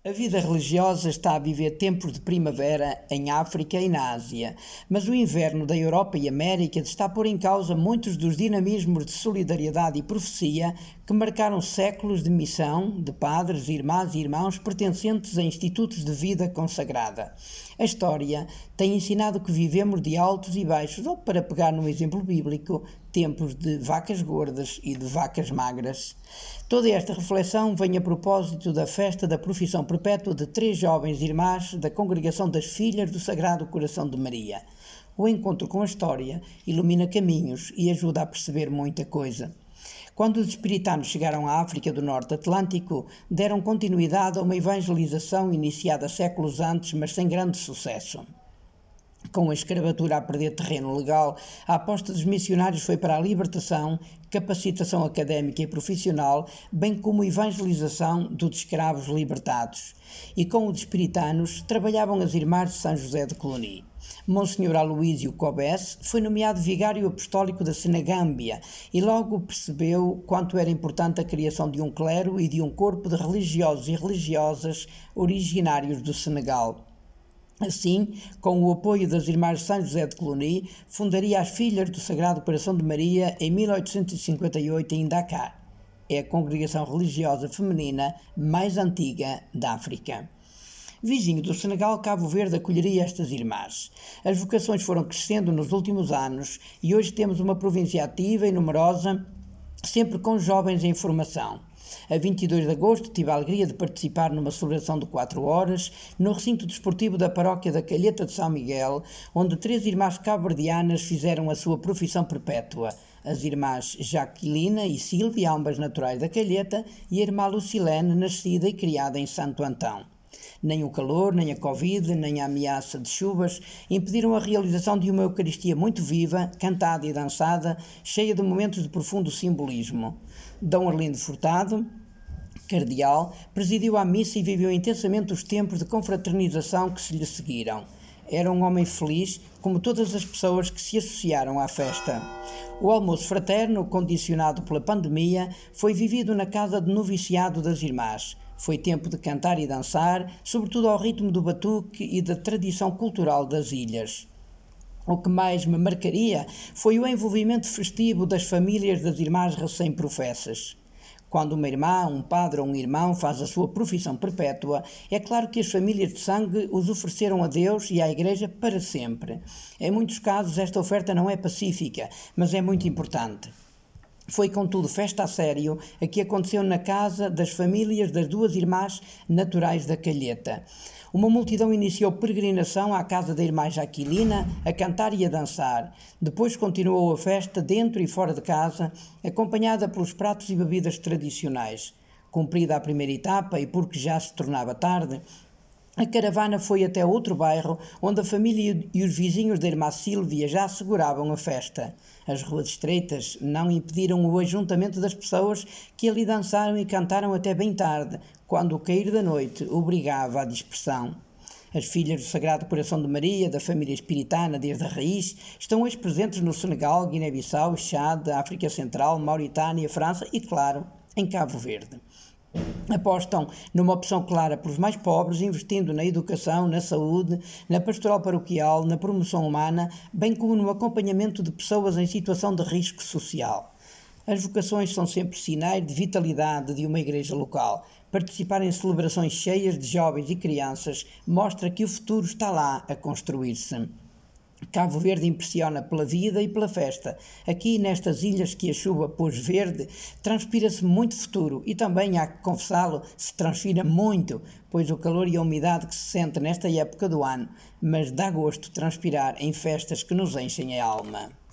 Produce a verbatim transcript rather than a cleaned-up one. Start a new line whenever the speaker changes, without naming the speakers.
A vida religiosa está a viver tempos de primavera em África e na Ásia, mas o inverno da Europa e América está a pôr em causa muitos dos dinamismos de solidariedade e profecia que marcaram séculos de missão de padres, irmãs e irmãos pertencentes a institutos de vida consagrada. A história tem ensinado que vivemos de altos e baixos, ou, para pegar num exemplo bíblico, tempos de vacas gordas e de vacas magras. Toda esta reflexão vem a propósito da festa da profissão perpétua de três jovens irmãs da Congregação das Filhas do Sagrado Coração de Maria. O encontro com a história ilumina caminhos e ajuda a perceber muita coisa. Quando os espiritanos chegaram à África do Norte Atlântico, deram continuidade a uma evangelização iniciada séculos antes, mas sem grande sucesso. Com a escravatura a perder terreno legal, a aposta dos missionários foi para a libertação, capacitação académica e profissional, bem como evangelização dos escravos libertados. E com os espiritanos trabalhavam as irmãs de São José de Cluny. Monsenhor Aloísio Cobes foi nomeado vigário apostólico da Senegâmbia e logo percebeu quanto era importante a criação de um clero e de um corpo de religiosos e religiosas originários do Senegal. Assim, com o apoio das irmãs de São José de Cluny, fundaria as Filhas do Sagrado Coração de Maria em mil oitocentos e cinquenta e oito em Dakar. É a congregação religiosa feminina mais antiga da África. Vizinho do Senegal, Cabo Verde acolheria estas irmãs. As vocações foram crescendo nos últimos anos e hoje temos uma província ativa e numerosa, sempre com jovens em formação. A vinte e dois de agosto tive a alegria de participar numa celebração de quatro horas no recinto desportivo da paróquia da Calheta de São Miguel, onde três irmãs cabo-verdianas fizeram a sua profissão perpétua. As irmãs Jaquilina e Sílvia, ambas naturais da Calheta, e a irmã Lucilene, nascida e criada em Santo Antão. Nem o calor, nem a Covid, nem a ameaça de chuvas impediram a realização de uma Eucaristia muito viva, cantada e dançada, cheia de momentos de profundo simbolismo. Dom Arlindo Furtado, cardeal, presidiu a missa e viveu intensamente os tempos de confraternização que se lhe seguiram. Era um homem feliz, como todas as pessoas que se associaram à festa. O almoço fraterno, condicionado pela pandemia, foi vivido na casa de noviciado das irmãs. Foi tempo de cantar e dançar, sobretudo ao ritmo do batuque e da tradição cultural das ilhas. O que mais me marcaria foi o envolvimento festivo das famílias das irmãs recém-professas. Quando uma irmã, um padre ou um irmão faz a sua profissão perpétua, é claro que as famílias de sangue os ofereceram a Deus e à Igreja para sempre. Em muitos casos esta oferta não é pacífica, mas é muito importante. Foi, contudo, festa a sério a que aconteceu na casa das famílias das duas irmãs naturais da Calheta. Uma multidão iniciou peregrinação à casa da irmã Jaquilina, a cantar e a dançar. Depois continuou a festa dentro e fora de casa, acompanhada pelos pratos e bebidas tradicionais. Cumprida a primeira etapa e porque já se tornava tarde, a caravana foi até outro bairro, onde a família e os vizinhos da irmã Sílvia já asseguravam a festa. As ruas estreitas não impediram o ajuntamento das pessoas que ali dançaram e cantaram até bem tarde, quando o cair da noite obrigava à dispersão. As Filhas do Sagrado Coração de Maria, da família espiritana desde a raiz, estão hoje presentes no Senegal, Guiné-Bissau, Chad, África Central, Mauritânia, França e, claro, em Cabo Verde. Apostam numa opção clara pelos mais pobres, investindo na educação, na saúde, na pastoral paroquial, na promoção humana, bem como no acompanhamento de pessoas em situação de risco social. As vocações são sempre sinais de vitalidade de uma igreja local. Participar em celebrações cheias de jovens e crianças mostra que o futuro está lá a construir-se. Cabo Verde impressiona pela vida e pela festa. Aqui, nestas ilhas que a chuva pôs verde, transpira-se muito futuro e também, há que confessá-lo, se transpira muito, pois o calor e a umidade que se sente nesta época do ano, mas dá gosto transpirar em festas que nos enchem a alma.